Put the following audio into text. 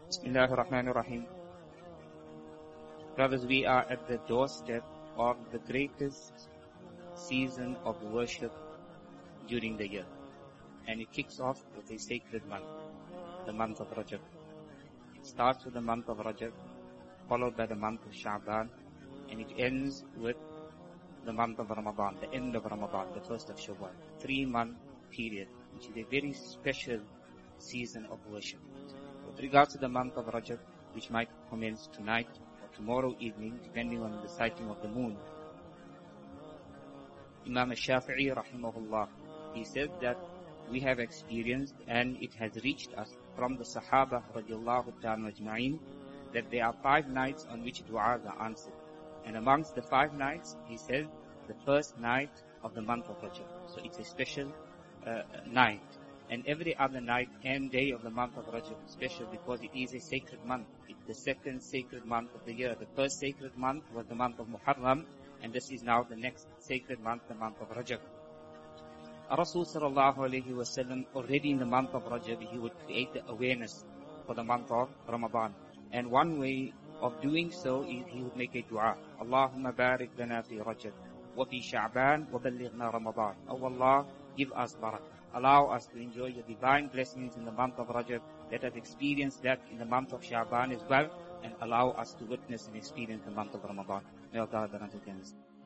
Bismillahir Rahmanir Rahim. Brothers, we are at the doorstep of the greatest season of worship during the year. And it kicks off with a sacred month, the month of Rajab. It starts with the month of Rajab, followed by the month of Sha'ban, and it ends with the month of Ramadan, the end of Ramadan, the first of Shawwal. 3-month period, which is a very special season of worship. With regards to the month of Rajab, which might commence tonight or tomorrow evening, depending on the sighting of the moon, Imam al-Shafi'i rahimahullah, he said that we have experienced and it has reached us from the Sahaba radiallahu ta'ala ajma'in that there are 5 nights on which du'as are answered. And amongst the 5 nights, he said, the first night of the month of Rajab. So it's a special night. And every other night and day of the month of Rajab is special because it is a sacred month. It's the second sacred month of the year. The first sacred month was the month of Muharram, and this is now the next sacred month, the month of Rajab. Rasul sallallahu alayhi wa sallam, already in the month of Rajab, he would create the awareness for the month of Ramadan. And one way of doing so is he would make a dua. Allahumma barik lana fi Rajab, wa fi Sha'ban, wa ballighna Ramadan. Oh Allah, give us barakah. Allow us to enjoy your divine blessings in the month of Rajab. Let us experience that in the month of Sha'ban as well, and allow us to witness and experience the month of Ramadan. May Allah grant us.